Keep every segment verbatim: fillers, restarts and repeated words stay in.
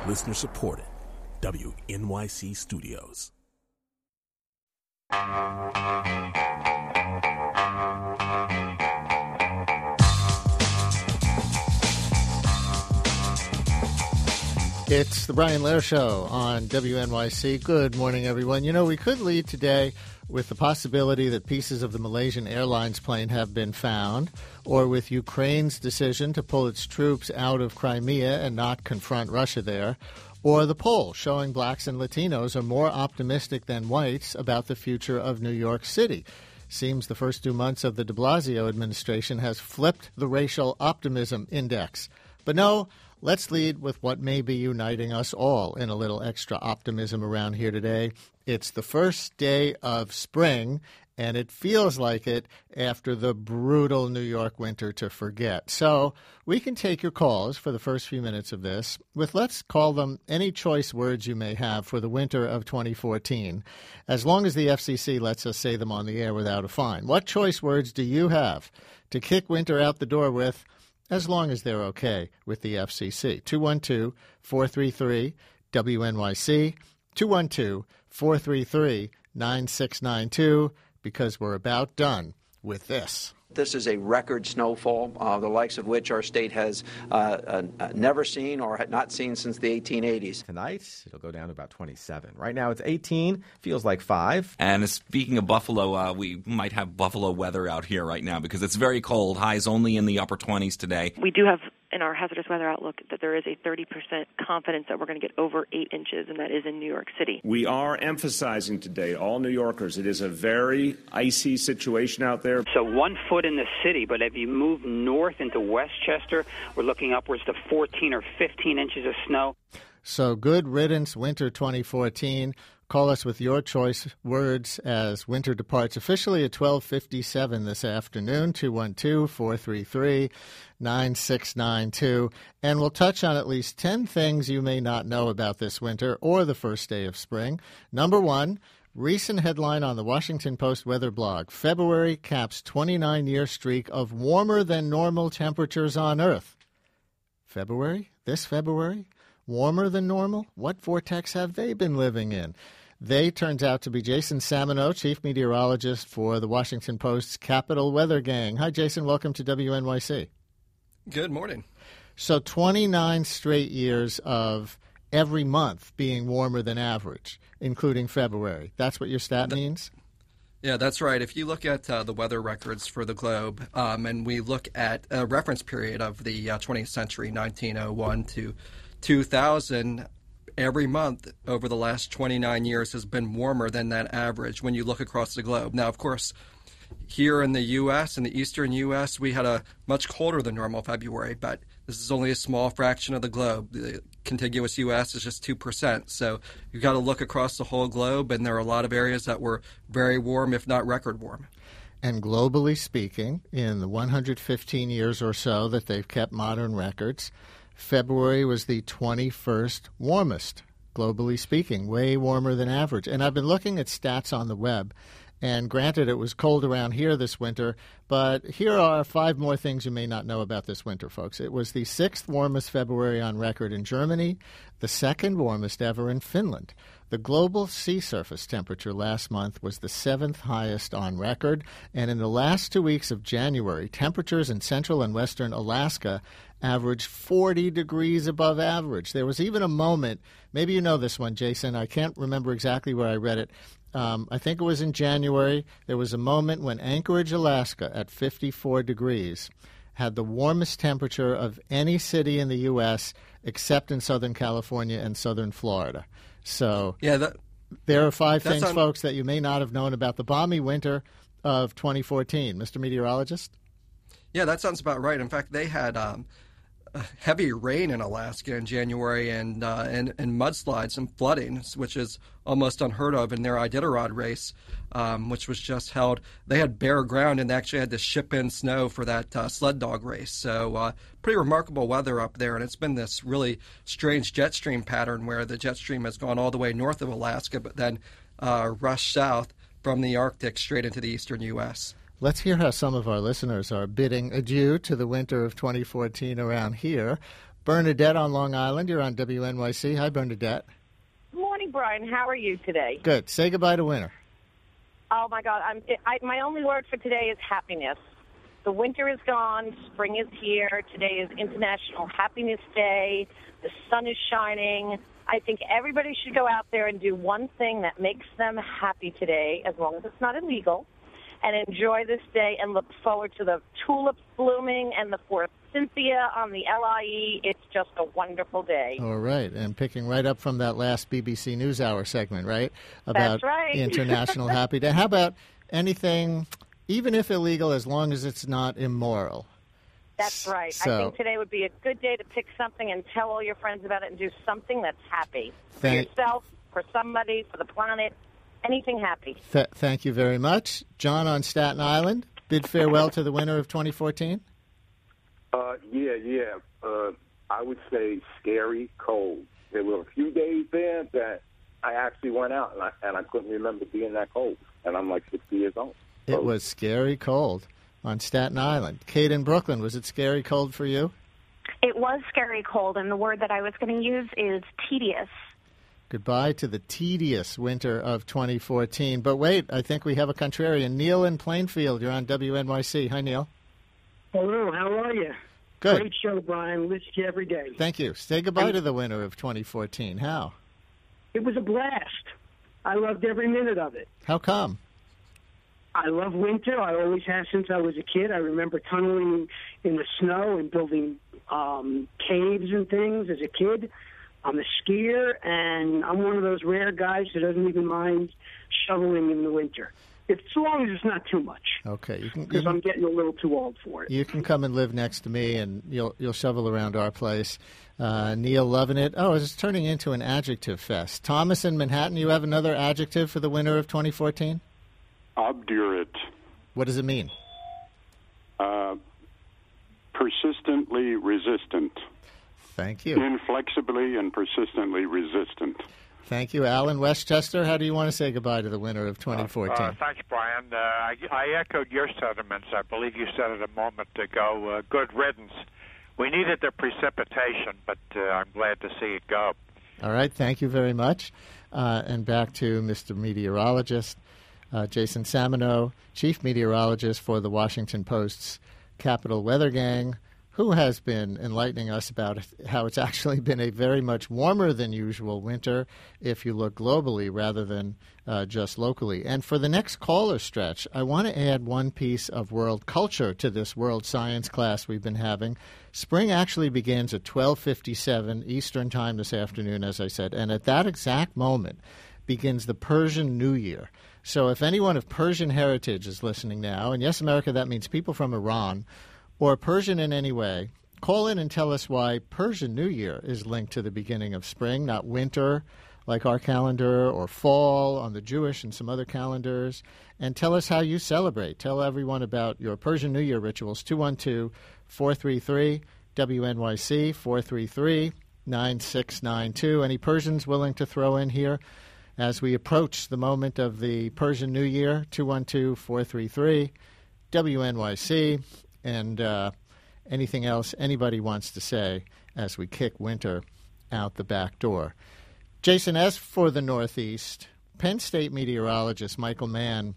Listener supported. W N Y C Studios. It's the Brian Lehrer Show on W N Y C. Good morning, everyone. You know, we could lead today with the possibility that pieces of the Malaysian Airlines plane have been found, or with Ukraine's decision to pull its troops out of Crimea and not confront Russia there, or the poll showing blacks and Latinos are more optimistic than whites about the future of New York City. Seems the first two months of the de Blasio administration has flipped the racial optimism index. But no, let's lead with what may be uniting us all in a little extra optimism around here today. It's the first day of spring, and it feels like it after the brutal New York winter to forget. So we can take your calls for the first few minutes of this with, let's call them, any choice words you may have for the winter of twenty fourteen, as long as the F C C lets us say them on the air without a fine. What choice words do you have to kick winter out the door with, as long as they're okay with the F C C? two one two, four three three, W N Y C, two one two, four three three, nine six nine two, because we're about done with this. This is a record snowfall, uh, the likes of which our state has uh, uh, never seen or had not seen since the eighteen eighties. Tonight, it'll go down to about twenty-seven. Right now, it's eighteen, feels like five. And speaking of Buffalo, uh, we might have Buffalo weather out here right now because it's very cold. Highs only in the upper twenties today. We do have in our hazardous weather outlook that there is a thirty percent confidence that we're going to get over eight inches, and that is in New York City. We are emphasizing today, all New Yorkers, it is a very icy situation out there. So one foot in the city, but if you move north into Westchester, we're looking upwards to fourteen or fifteen inches of snow. So good riddance, winter twenty fourteen. Call us with your choice words as winter departs officially at twelve fifty-seven this afternoon, two one two, four three three, nine six nine two. And we'll touch on at least ten things you may not know about this winter or the first day of spring. Number one, recent headline on the Washington Post weather blog: February caps twenty-nine-year streak of warmer than normal temperatures on Earth. February? This February? Warmer than normal? What vortex have they been living in? They turns out to be Jason Samino, chief meteorologist for the Washington Post's Capital Weather Gang. Hi, Jason. Welcome to W N Y C. Good morning. So twenty-nine straight years of every month being warmer than average, including February. That's what your stat means? Yeah, that's right. If you look at uh, the weather records for the globe, um, and we look at a reference period of the uh, twentieth century, nineteen oh one to two thousand, every month over the last twenty-nine years has been warmer than that average when you look across the globe. Now, of course, here in the U S, in the eastern U S, we had a much colder than normal February, but this is only a small fraction of the globe. The contiguous U S is just two percent. So you've got to look across the whole globe, and there are a lot of areas that were very warm, if not record warm. And globally speaking, in the one hundred fifteen years or so that they've kept modern records, February was the twenty-first warmest, globally speaking, way warmer than average. And I've been looking at stats on the web, and granted, it was cold around here this winter, but here are five more things you may not know about this winter, folks. It was the sixth warmest February on record in Germany, the second warmest ever in Finland. The global sea surface temperature last month was the seventh highest on record, and in the last two weeks of January, temperatures in central and western Alaska averaged forty degrees above average. There was even a moment, maybe you know this one, Jason, I can't remember exactly where I read it. Um, I think it was in January. There was a moment when Anchorage, Alaska, at fifty-four degrees, had the warmest temperature of any city in the U S except in Southern California and Southern Florida. So yeah, that, there are five things, on, folks, that you may not have known about the balmy winter of twenty fourteen. Mister Meteorologist? Yeah, that sounds about right. In fact, they had um, heavy rain in Alaska in January and, uh, and and mudslides and flooding, which is almost unheard of in their Iditarod race, um, which was just held. They had bare ground, and they actually had to ship in snow for that uh, sled dog race. So uh, pretty remarkable weather up there, and it's been this really strange jet stream pattern where the jet stream has gone all the way north of Alaska, but then uh, rushed south from the Arctic straight into the eastern U S Let's hear how some of our listeners are bidding adieu to the winter of twenty fourteen around here. Bernadette on Long Island. You're on W N Y C. Hi, Bernadette. Good morning, Brian. How are you today? Good. Say goodbye to winter. Oh, my God. I'm, I, my only word for today is happiness. The winter is gone. Spring is here. Today is International Happiness Day. The sun is shining. I think everybody should go out there and do one thing that makes them happy today, as long as it's not illegal, and enjoy this day and look forward to the tulips blooming and the fourth Cynthia on the L I E. It's just a wonderful day. All right. And picking right up from that last B B C NewsHour segment, right? About That's right. International Happy Day. How about anything, even if illegal, as long as it's not immoral? That's right. So, I think today would be a good day to pick something and tell all your friends about it and do something that's happy. Thank, for yourself, for somebody, for the planet, anything happy. Th- thank you very much. John on Staten Island, bid farewell to the winter of twenty fourteen? Uh, yeah, yeah. Uh, I would say scary cold. There were a few days there that I actually went out and I, and I couldn't remember being that cold. And I'm like sixty years old. So, it was scary cold on Staten Island. Kate in Brooklyn, was it scary cold for you? It was scary cold, and the word that I was going to use is tedious. Goodbye to the tedious winter of twenty fourteen. But wait, I think we have a contrarian. Neil in Plainfield, you're on W N Y C. Hi, Neil. Hello, how are you? Good. Great show, Brian. Listen to you every day. Thank you. Say goodbye to the winter of twenty fourteen. How? It was a blast. I loved every minute of it. How come? I love winter. I always have since I was a kid. I remember tunneling in the snow and building um, caves and things as a kid. I'm a skier, and I'm one of those rare guys who doesn't even mind shoveling in the winter. If, so long as it's not too much. Okay. You can, because you I'm getting a little too old for it. You can come and live next to me, and you'll you'll shovel around our place. Uh, Neil loving it. Oh, it's turning into an adjective fest. Thomas in Manhattan, you have another adjective for the winter of twenty fourteen? Obdurate. What does it mean? Uh, persistently resistant. Thank you. Inflexibly and persistently resistant. Thank you. Alan Westchester, how do you want to say goodbye to the winter of twenty fourteen? Uh, uh, thanks, Brian. Uh, I, I echoed your sentiments. I believe you said it a moment ago. Uh, good riddance. We needed the precipitation, but uh, I'm glad to see it go. All right. Thank you very much. Uh, and back to Mister Meteorologist, uh, Jason Samino, Chief Meteorologist for the Washington Post's Capital Weather Gang, who has been enlightening us about how it's actually been a very much warmer than usual winter if you look globally rather than uh, just locally. And for the next caller stretch, I want to add one piece of world culture to this world science class we've been having. Spring actually begins at twelve fifty-seven Eastern Time this afternoon, as I said, and at that exact moment begins the Persian New Year. So if anyone of Persian heritage is listening now, and yes, America, that means people from Iran, or Persian in any way, call in and tell us why Persian New Year is linked to the beginning of spring, not winter like our calendar, or fall on the Jewish and some other calendars, and tell us how you celebrate. Tell everyone about your Persian New Year rituals. two one two, four three three, W N Y C, four three three, nine six nine two. Any Persians willing to throw in here as we approach the moment of the Persian New Year? two one two, four three three, W N Y C. And uh, anything else anybody wants to say as we kick winter out the back door. Jason, as for the Northeast, Penn State meteorologist Michael Mann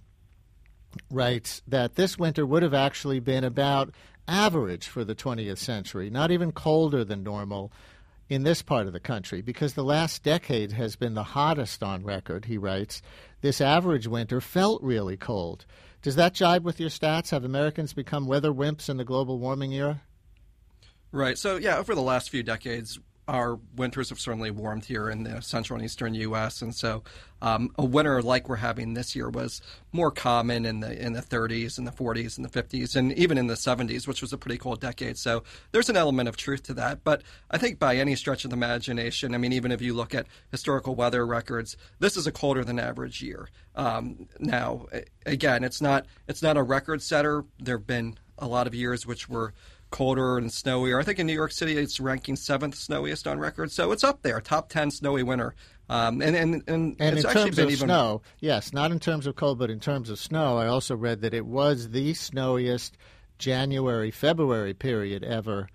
writes that this winter would have actually been about average for the twentieth century, not even colder than normal in this part of the country, because the last decade has been the hottest on record, he writes. This average winter felt really cold. Does that jibe with your stats? Have Americans become weather wimps in the global warming era? Right. So, yeah, over the last few decades, our winters have certainly warmed here in the central and eastern U S, and so um, a winter like we're having this year was more common in the in the thirties and the forties and the fifties and even in the seventies, which was a pretty cold decade. So there's an element of truth to that. But I think by any stretch of the imagination, I mean, even if you look at historical weather records, this is a colder than average year. Um, now, again, it's not it's not a record setter. There have been a lot of years which were colder and snowier. I think in New York City it's ranking seventh snowiest on record, so it's up there, top ten snowy winter. Um, and and and, and it's in actually terms been of even... snow, yes, not in terms of cold, but in terms of snow, I also read that it was the snowiest January February period ever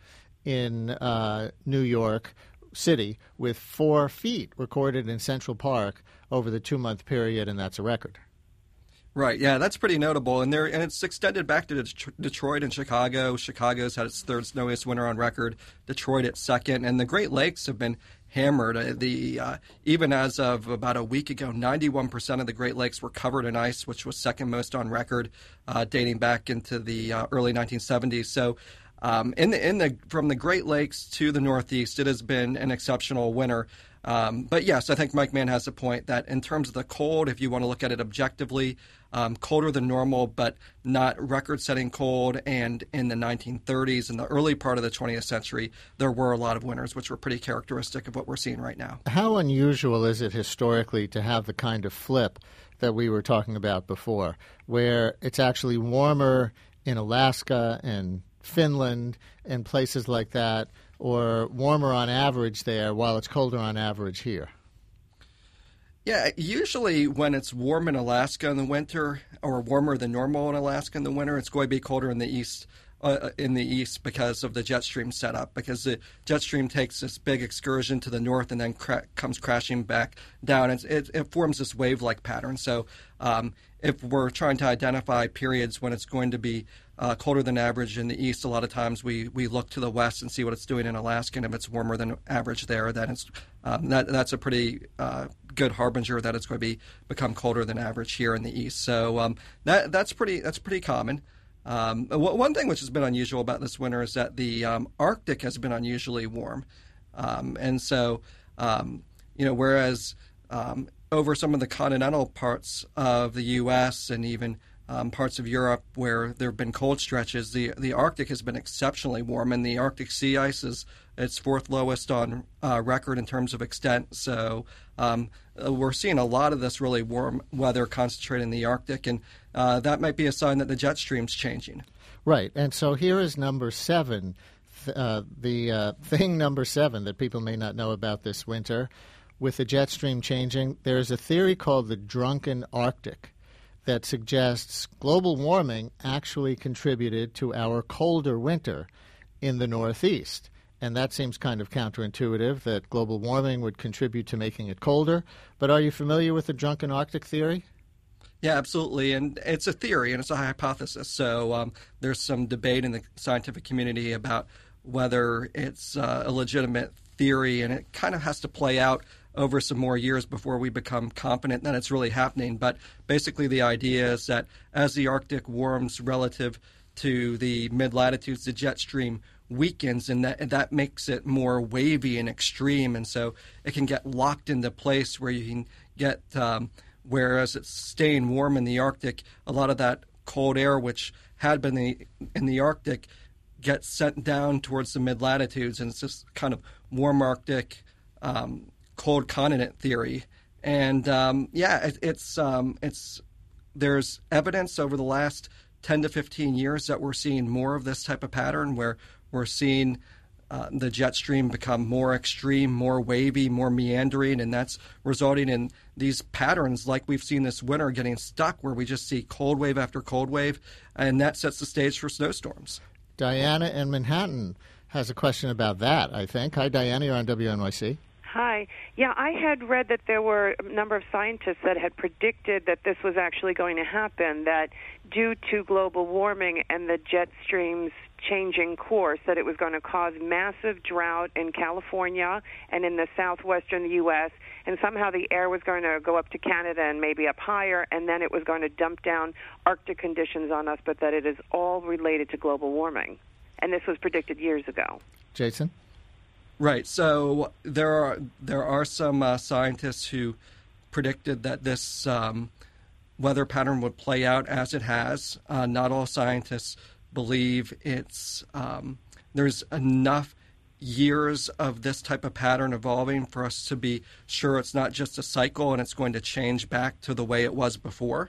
in uh, New York City, with four feet recorded in Central Park over the two-month period, and that's a record. Right, yeah, that's pretty notable, and there and it's extended back to Det- Detroit and Chicago. Chicago's had its third snowiest winter on record. Detroit its second, and the Great Lakes have been hammered. Uh, the uh, even as of about a week ago, ninety-one percent of the Great Lakes were covered in ice, which was second most on record, uh, dating back into the uh, early nineteen seventies. So, um, in the in the from the Great Lakes to the Northeast, it has been an exceptional winter. Um, but yes, I think Mike Mann has a point that in terms of the cold, if you want to look at it objectively, um, colder than normal, but not record-setting cold. And in the nineteen thirties, in the early part of the twentieth century, there were a lot of winters, which were pretty characteristic of what we're seeing right now. How unusual is it historically to have the kind of flip that we were talking about before, where it's actually warmer in Alaska and Finland and places like that, or warmer on average there while it's colder on average here? Yeah, usually when it's warm in Alaska in the winter, or warmer than normal in Alaska in the winter, it's going to be colder in the east. Uh, in the east because of the jet stream setup, because the jet stream takes this big excursion to the north and then cra- comes crashing back down. It's, it, it forms this wave-like pattern. So um, if we're trying to identify periods when it's going to be uh, colder than average in the east, a lot of times we, we look to the west and see what it's doing in Alaska, and if it's warmer than average there, then it's um, that that's a pretty uh, good harbinger that it's going to be become colder than average here in the east. So um, that that's pretty that's pretty common. Um, one thing which has been unusual about this winter is that the um, Arctic has been unusually warm. Um, and so, um, you know, whereas um, over some of the continental parts of the U S and even um, parts of Europe where there have been cold stretches, the, the Arctic has been exceptionally warm, and the Arctic sea ice is its fourth lowest on uh, record in terms of extent. So um, we're seeing a lot of this really warm weather concentrated in the Arctic, and uh, that might be a sign that the jet stream's changing. Right, and so here is number seven, uh, the uh, thing number seven that people may not know about this winter. With the jet stream changing, there's a theory called the drunken Arctic that suggests global warming actually contributed to our colder winter in the Northeast. And that seems kind of counterintuitive, that global warming would contribute to making it colder. But are you familiar with the drunken Arctic theory? Yeah, absolutely. And it's a theory, and it's a hypothesis. So um, there's some debate in the scientific community about whether it's uh, a legitimate theory, and it kind of has to play out over some more years before we become confident that it's really happening. But basically the idea is that as the Arctic warms relative to the mid-latitudes, the jet stream weakens, and that and that makes it more wavy and extreme, and so it can get locked into place where you can get, um, whereas it's staying warm in the Arctic, a lot of that cold air which had been the, in the Arctic gets sent down towards the mid-latitudes, and it's this kind of warm Arctic, um, cold continent theory. And um, yeah, it, it's um, it's there's evidence over the last ten to fifteen years that we're seeing more of this type of pattern where we're seeing uh, the jet stream become more extreme, more wavy, more meandering, and that's resulting in these patterns like we've seen this winter getting stuck where we just see cold wave after cold wave, and that sets the stage for snowstorms. Diana in Manhattan has a question about that, I think. Hi, Diana. You're on W N Y C. Hi. Yeah, I had read that there were a number of scientists that had predicted that this was actually going to happen, that due to global warming and the jet stream's changing course, that it was going to cause massive drought in California and in the southwestern U S, and somehow the air was going to go up to Canada and maybe up higher, and then it was going to dump down Arctic conditions on us, but that it is all related to global warming. And this was predicted years ago. Jason? Right. So there are there are some uh, scientists who predicted that this um, weather pattern would play out as it has. Uh, not all scientists believe it's um, there's enough years of this type of pattern evolving for us to be sure it's not just a cycle and it's going to change back to the way it was before.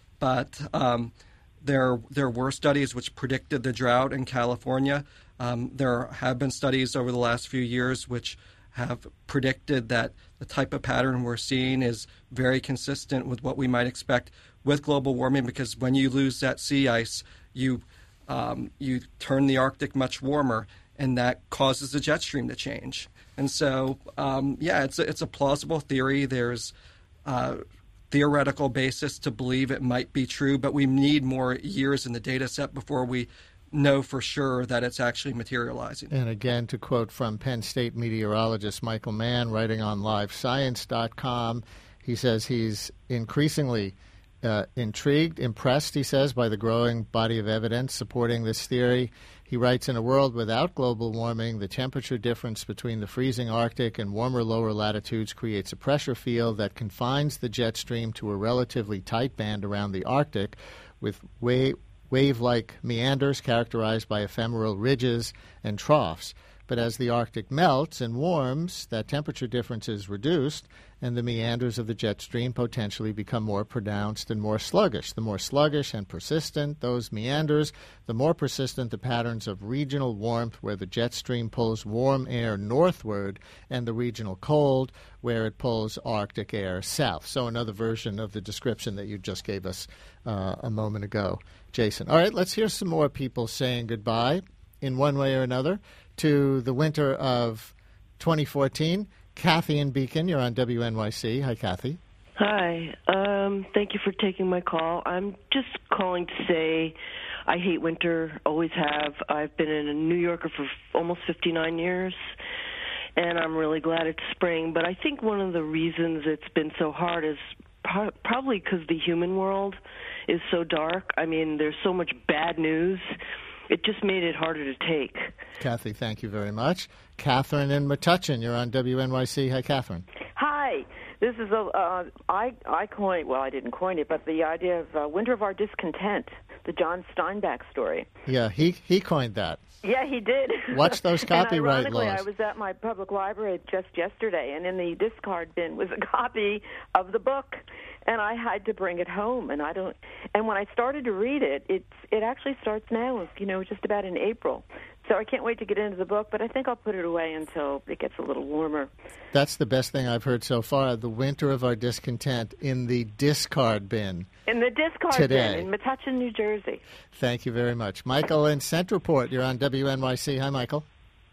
But um, there there were studies which predicted the drought in California. Um, there have been studies over the last few years which have predicted that the type of pattern we're seeing is very consistent with what we might expect with global warming, because when you lose that sea ice, you um, you turn the Arctic much warmer, and that causes the jet stream to change. And so, um, yeah, it's a, it's a plausible theory. There's uh, theoretical basis to believe it might be true, but we need more years in the data set before we know for sure that it's actually materializing. And again, to quote from Penn State meteorologist Michael Mann, writing on live science dot com, he says he's increasingly uh, intrigued, impressed, he says, by the growing body of evidence supporting this theory. He writes, in a world without global warming, the temperature difference between the freezing Arctic and warmer lower latitudes creates a pressure field that confines the jet stream to a relatively tight band around the Arctic with wave wave-like meanders characterized by ephemeral ridges and troughs. But as the Arctic melts and warms, that temperature difference is reduced, and the meanders of the jet stream potentially become more pronounced and more sluggish. The more sluggish and persistent those meanders, the more persistent the patterns of regional warmth where the jet stream pulls warm air northward and the regional cold where it pulls Arctic air south. So another version of the description that you just gave us uh, a moment ago, Jason. All right, let's hear some more people saying goodbye in one way or another to the winter of twenty fourteen. Kathy in Beacon, you're on W N Y C. Hi, Kathy. Hi. Um, thank you for taking my call. I'm just calling to say I hate winter, always have. I've been a New Yorker for almost fifty-nine years, and I'm really glad it's spring. But I think one of the reasons it's been so hard is pro- probably because the human world is so dark. I mean, there's so much bad news. It just made it harder to take. Kathy, thank you very much. Catherine in Metuchen, you're on W N Y C. Hi, Catherine. Hi. This is a, uh, I, I coined, well, I didn't coin it, but the idea of uh, Winter of Our Discontent, the John Steinbeck story. Yeah, he, he coined that. Yeah, he did. Watch those copyright and ironically, laws. I was at my public library just yesterday, and in the discard bin was a copy of the book, and I had to bring it home. And I don't. And when I started to read it, it's it actually starts now. You know, just about in April. So I can't wait to get into the book, but I think I'll put it away until it gets a little warmer. That's the best thing I've heard so far. The Winter of Our Discontent in the discard bin. In the discard today. bin in Metuchen, New Jersey. Thank you very much. Michael in Centralport, you're on W N Y C. Hi, Michael.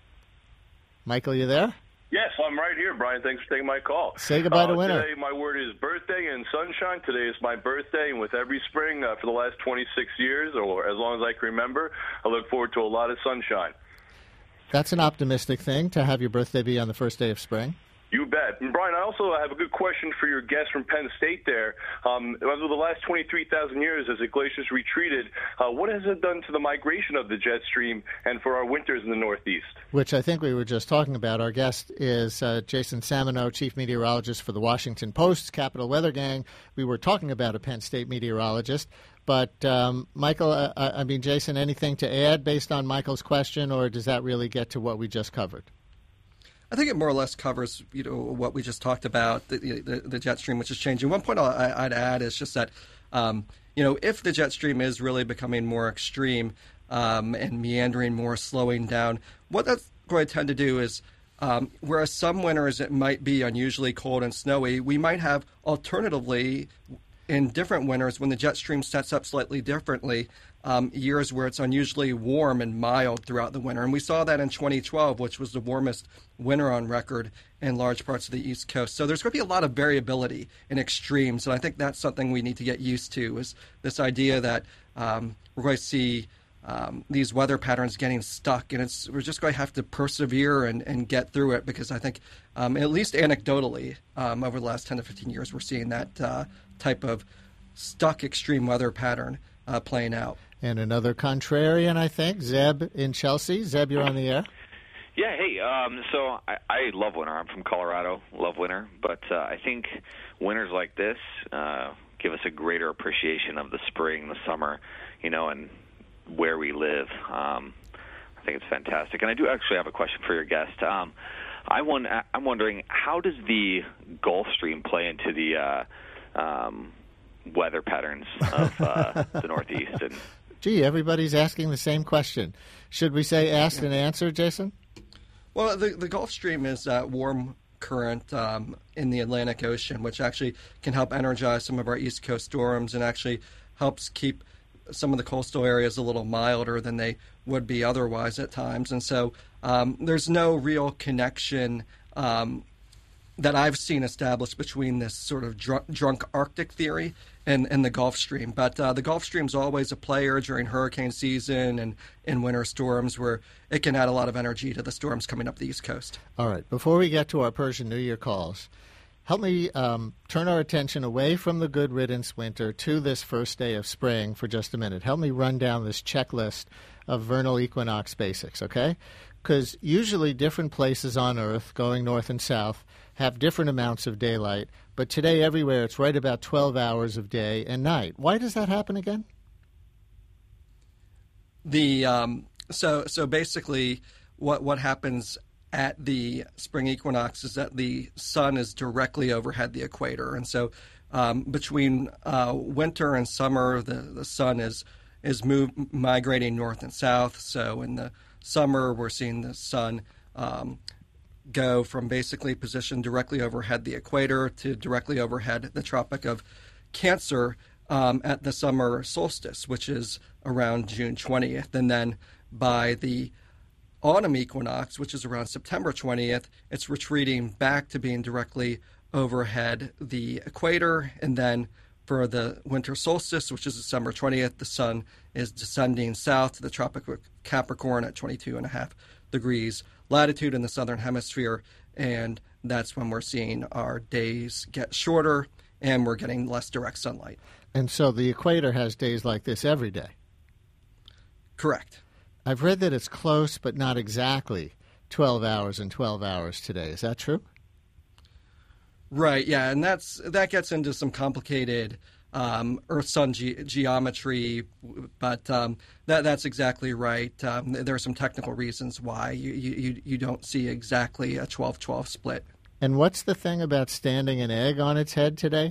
Michael, you there? Yes, I'm right here, Brian. Thanks for taking my call. Say goodbye uh, to winter. Today, my word is birthday and sunshine. Today is my birthday, and with every spring uh, for the last twenty-six years, or as long as I can remember, I look forward to a lot of sunshine. That's an optimistic thing, to have your birthday be on the first day of spring. You bet. And Brian, I also have a good question for your guest from Penn State there. Um, over the last twenty-three thousand years, as the glaciers retreated, uh, what has it done to the migration of the jet stream and for our winters in the Northeast? Which I think we were just talking about. Our guest is uh, Jason Samino, chief meteorologist for the Washington Post's Capital Weather Gang. We were talking about a Penn State meteorologist. But, um, Michael, uh, I mean, Jason, anything to add based on Michael's question, or does that really get to what we just covered? I think it more or less covers, you know, what we just talked about, the, the, the jet stream, which is changing. One point I, I'd add is just that, um, you know, if the jet stream is really becoming more extreme um, and meandering more, slowing down, what that's going to tend to do is, um, whereas some winters it might be unusually cold and snowy, we might have alternatively in different winters when the jet stream sets up slightly differently, um, years where it's unusually warm and mild throughout the winter. And we saw that in twenty twelve, which was the warmest winter on record in large parts of the East Coast. So there's going to be a lot of variability in extremes. And I think that's something we need to get used to, is this idea that um, we're going to see um, these weather patterns getting stuck. And it's we're just going to have to persevere and, and get through it, because I think, um, at least anecdotally, um, over the last ten to fifteen years, we're seeing that uh, type of stuck extreme weather pattern uh, playing out. And another contrarian, I think, Zeb in Chelsea. Zeb, you're on the air. Yeah, hey, um, so I, I love winter. I'm from Colorado, love winter. But uh, I think winters like this uh, give us a greater appreciation of the spring, the summer, you know, and where we live. Um, I think it's fantastic. And I do actually have a question for your guest. Um, I won, I'm wondering, how does the Gulf Stream play into the uh, um, weather patterns of uh, the Northeast? And Gee, everybody's asking the same question. Should we say asked and answered, Jason? Well, the, the Gulf Stream is that warm current um, in the Atlantic Ocean, which actually can help energize some of our East Coast storms and actually helps keep some of the coastal areas a little milder than they would be otherwise at times. And so um, there's no real connection um, that I've seen established between this sort of drunk, drunk Arctic theory and, and the Gulf Stream. But uh, the Gulf Stream's always a player during hurricane season and in winter storms where it can add a lot of energy to the storms coming up the East Coast. All right. Before we get to our Persian New Year calls, help me um, turn our attention away from the good riddance winter to this first day of spring for just a minute. Help me run down this checklist of vernal equinox basics, okay? Because usually different places on Earth, going north and south, have different amounts of daylight. But today, everywhere, it's right about twelve hours of day and night. Why does that happen again? The um, so so basically, what what happens at the spring equinox is that the sun is directly overhead the equator, and so um, between uh, winter and summer, the, the sun is is move, migrating north and south. So in the summer, we're seeing the sun um, go from basically position directly overhead the equator to directly overhead the Tropic of Cancer um, at the summer solstice, which is around June twentieth. And then by the autumn equinox, which is around September twentieth, it's retreating back to being directly overhead the equator. And then for the winter solstice, which is December twentieth, the sun is descending south to the Tropic of Capricorn at twenty-two and a half degrees latitude in the southern hemisphere. And that's when we're seeing our days get shorter and we're getting less direct sunlight. And so the equator has days like this every day. Correct. I've read that it's close, but not exactly twelve hours and twelve hours today. Is that true? Right, yeah, and that's that gets into some complicated um, Earth-Sun ge- geometry, but um, that that's exactly right. Um, there are some technical reasons why you, you, you don't see exactly a twelve twelve split. And what's the thing about standing an egg on its head today?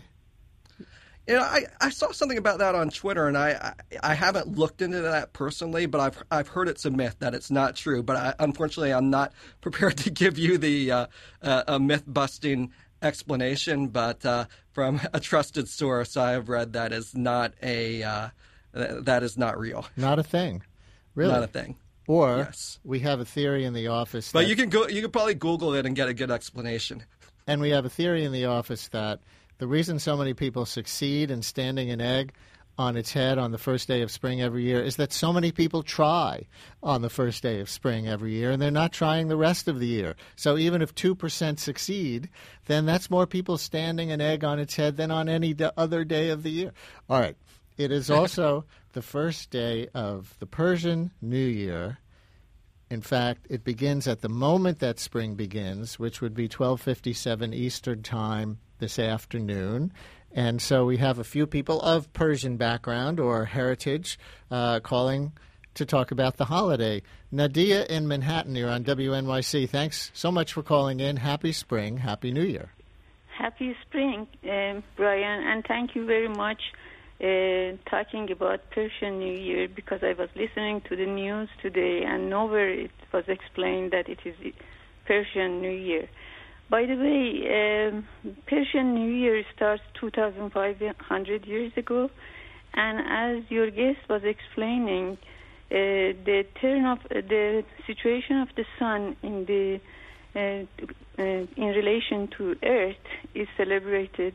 You know, I, I saw something about that on Twitter, and I, I I haven't looked into that personally, but I've I've heard it's a myth that it's not true. But I, unfortunately, I'm not prepared to give you the uh, uh, a myth busting explanation. But uh, from a trusted source, I have read that is not a uh, that is not real. Not a thing, really. Not a thing. Or yes. We have a theory in the office. But that, you can go you can probably Google it and get a good explanation. And we have a theory in the office that the reason so many people succeed in standing an egg on its head on the first day of spring every year is that so many people try on the first day of spring every year, and they're not trying the rest of the year. So even if two percent succeed, then that's more people standing an egg on its head than on any other day of the year. All right. It is also the first day of the Persian New Year. In fact, it begins at the moment that spring begins, which would be twelve fifty-seven Eastern Time this afternoon. And so we have a few people of Persian background or heritage uh, calling to talk about the holiday. Nadia in Manhattan, you're on W N Y C. Thanks so much for calling in. Happy spring. Happy New Year. Happy spring, uh, Brian, and thank you very much uh, talking about Persian New Year, because I was listening to the news today and nowhere it was explained that it is Persian New Year. By the way, um, Persian New Year starts two thousand five hundred years ago, and as your guest was explaining, uh, the turn of uh, the situation of the sun in the uh, uh, in relation to Earth is celebrated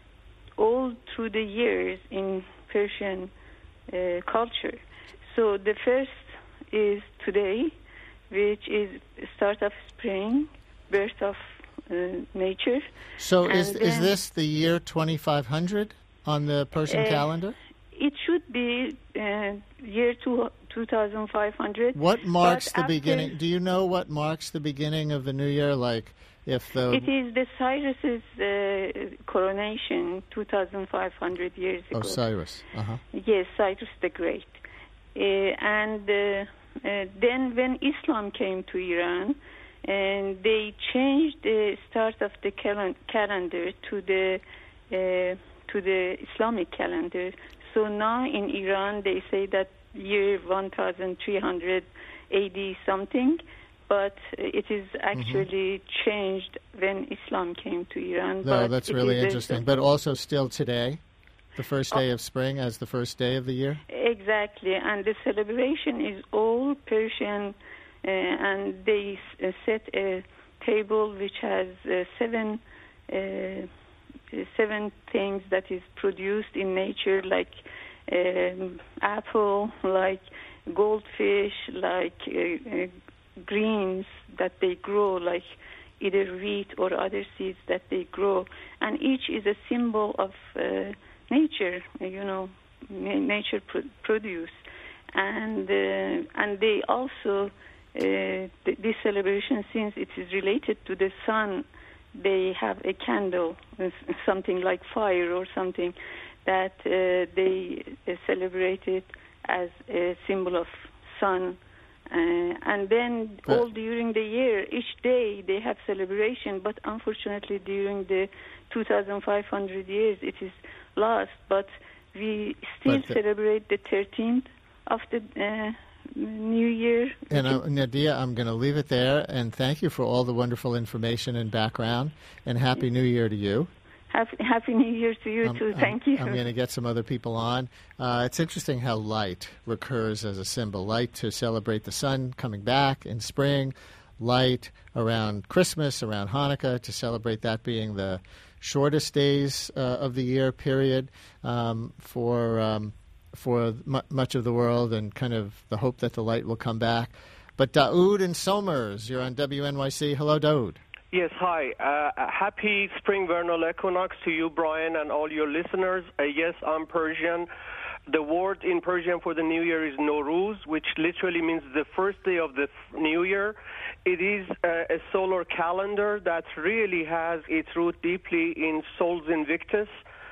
all through the years in Persian uh, culture. So the first is today, which is start of spring, birth of Uh, nature. So is then, is this the year twenty-five hundred on the Persian uh, calendar? It should be uh, year two, two thousand five hundred. What marks but the after, beginning? Do you know what marks the beginning of the new year? Like if the... It is the Cyrus's uh, coronation two thousand five hundred years ago. Oh, Cyrus. Uh-huh. Yes, Cyrus the Great. Uh, and uh, uh, then when Islam came to Iran, and they changed the start of the cal- calendar to the uh, to the Islamic calendar. So now in Iran they say that year one thousand three hundred A D something, but it is actually mm-hmm. changed when Islam came to Iran. No, but that's really interesting. But also still today? The first day of spring as the first day of the year? Exactly, and the celebration is all Persian, uh, and they uh, set a table which has uh, seven uh, seven things that is produced in nature, like um, apple, like goldfish, like uh, uh, greens that they grow, like either wheat or other seeds that they grow, and each is a symbol of uh, nature, you know, nature pro- produce, and uh, and they also uh, th- this celebration, since it is related to the sun, they have a candle, something like fire or something, that uh, they uh, celebrate it as a symbol of sun. Uh, and then But- all during the year, each day they have celebration, but unfortunately during the two thousand five hundred years it is lost. But we still But the- celebrate the thirteenth of the uh, New Year. And uh, Nadia, I'm going to leave it there, and thank you for all the wonderful information and background, and Happy New Year to you. Happy, Happy New Year to you Um, too. I'm- Thank you. I'm going to get some other people on. Uh, it's interesting how light recurs as a symbol. Light to celebrate the sun coming back in spring, light around Christmas, around Hanukkah, to celebrate that being the shortest days uh, of the year period um, for um, for mu- much of the world, and kind of the hope that the light will come back. But Daoud and Somers, you're on W N Y C. Hello, Daoud. Yes, hi. Uh, happy spring vernal equinox to you, Brian, and all your listeners. Uh, yes, I'm Persian. The word in Persian for the New Year is Nowruz, which literally means the first day of the New Year. It is uh, a solar calendar that really has its root deeply in Sols Invictus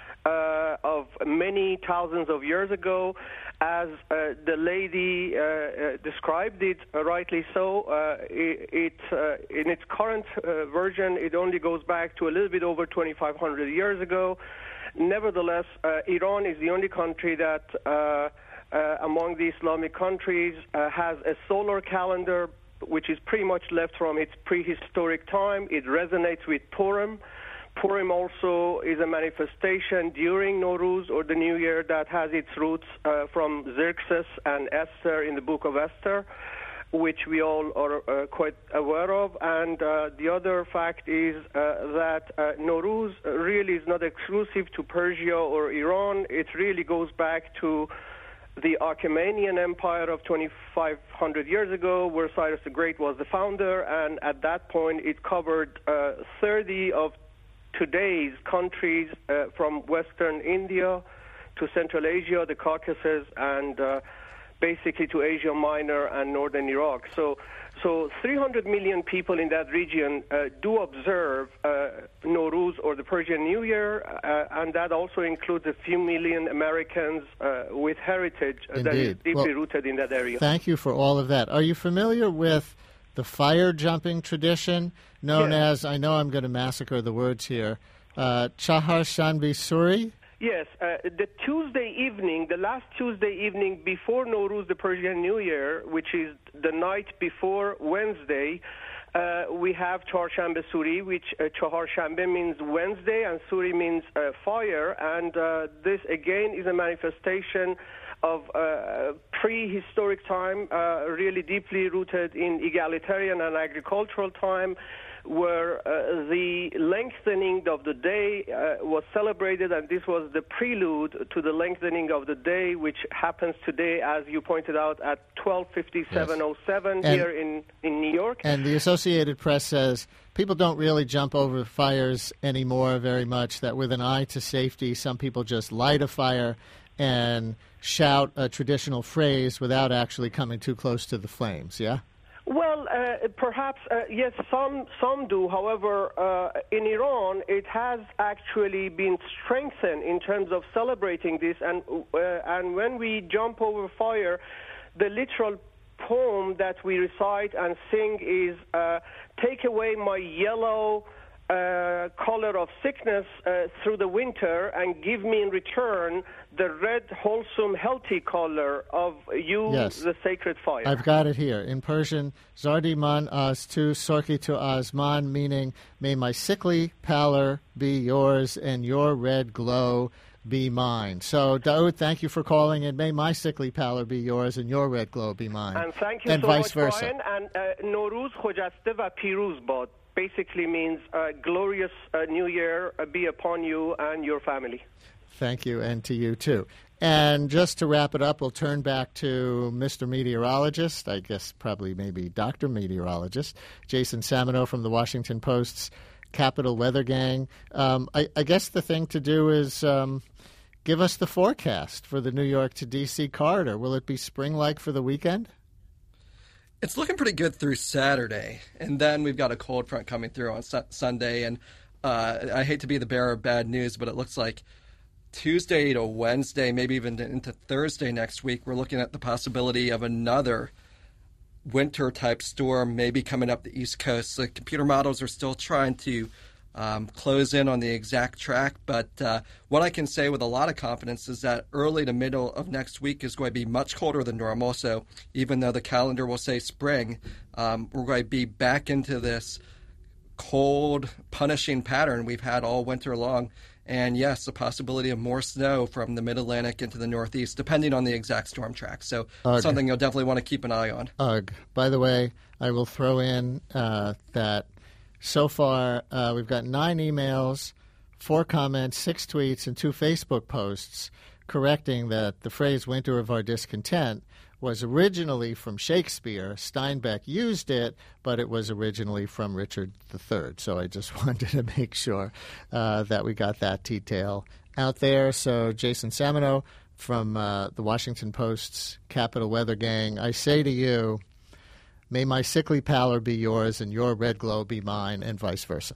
uh, of many thousands of years ago. As uh, the lady uh, uh, described it, uh, rightly so, uh, it, it uh, in its current uh, version, it only goes back to a little bit over twenty-five hundred years ago. Nevertheless, uh, Iran is the only country that, uh, uh, among the Islamic countries, uh, has a solar calendar which is pretty much left from its prehistoric time. It resonates with Purim. Purim also is a manifestation during Nowruz, or the New Year, that has its roots uh, from Xerxes and Esther in the Book of Esther, which we all are uh, quite aware of. And uh, the other fact is uh, that uh, Nowruz really is not exclusive to Persia or Iran. It really goes back to the Achaemenian Empire of twenty-five hundred years ago, where Cyrus the Great was the founder, and at that point it covered uh, thirty of today's countries, uh, from Western India to Central Asia, the Caucasus, and uh, basically to Asia Minor and northern Iraq. So, so three hundred million people in that region uh, do observe uh, Nowruz, or the Persian New Year, uh, and that also includes a few million Americans uh, with heritage uh, that is Indeed. deeply Well, rooted in that area. Thank you for all of that. Are you familiar with the fire jumping tradition known Yes. as, I know I'm going to massacre the words here, uh, Chahar Shanbi Suri? Yes, uh, the Tuesday evening, the last Tuesday evening before Nowruz, the Persian New Year, which is the night before Wednesday, uh, we have Chaharshanbe Suri, which uh, Chaharshanbe means Wednesday and Suri means uh, fire, and uh, this again is a manifestation of uh, prehistoric time, uh, really deeply rooted in egalitarian and agricultural time, where uh, the lengthening of the day uh, was celebrated, and this was the prelude to the lengthening of the day, which happens today, as you pointed out, at twelve fifty-seven oh seven And- here in, in New York. And the Associated Press says people don't really jump over fires anymore very much, that with an eye to safety, some people just light a fire and shout a traditional phrase without actually coming too close to the flames, yeah? Well, uh, perhaps, uh, yes, some some do. However, uh, in Iran, it has actually been strengthened in terms of celebrating this. And uh, and when we jump over fire, the literal poem that we recite and sing is, uh, take away my yellow uh, color of sickness uh, through the winter, and give me in return the red, wholesome, healthy color of you, Yes. the sacred fire. I've got it here. In Persian, Zardi man az tu, sorki tu azman, meaning, may my sickly pallor be yours and your red glow be mine. So, Daoud, thank you for calling, and may my sickly pallor be yours and your red glow be mine. And thank you and so vice much, versa. Brian. And uh, Nowruz khojaste va piruz bad basically means uh, glorious uh, New Year uh, be upon you and your family. Thank you, and to you, too. And just to wrap it up, we'll turn back to Mister Meteorologist, I guess probably maybe Doctor Meteorologist, Jason Samino from the Washington Post's Capital Weather Gang. Um, I, I guess the thing to do is um, give us the forecast for the New York to D C corridor. Will it be spring-like for the weekend? It's looking pretty good through Saturday, and then we've got a cold front coming through on su- Sunday, and uh, I hate to be the bearer of bad news, but it looks like Tuesday to Wednesday, maybe even into Thursday next week, we're looking at the possibility of another winter-type storm maybe coming up the East Coast. The computer models are still trying to um, close in on the exact track, but uh, what I can say with a lot of confidence is that early to middle of next week is going to be much colder than normal. So even though the calendar will say spring, um, we're going to be back into this cold, punishing pattern we've had all winter long. And yes, the possibility of more snow from the mid-Atlantic into the Northeast, depending on the exact storm track. So Ugh. something you'll definitely want to keep an eye on. Ugh. By the way, I will throw in uh, that so far uh, we've got nine emails, four comments, six tweets, and two Facebook posts correcting that the phrase winter of our discontent was originally from Shakespeare. Steinbeck used it, but it was originally from Richard the Third. So I just wanted to make sure uh, that we got that detail out there. So Jason Samino from uh, the Washington Post's Capital Weather Gang, I say to you, may my sickly pallor be yours and your red glow be mine, and vice versa.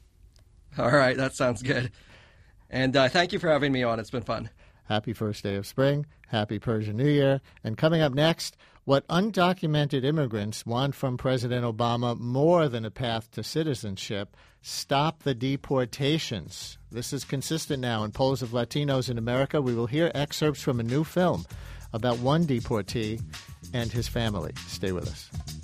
All right, that sounds good. And uh, thank you for having me on. It's been fun. Happy first day of spring. Happy Persian New Year. And coming up next, what undocumented immigrants want from President Obama more than a path to citizenship: stop the deportations. This is consistent now in polls of Latinos in America. We will hear excerpts from a new film about one deportee and his family. Stay with us.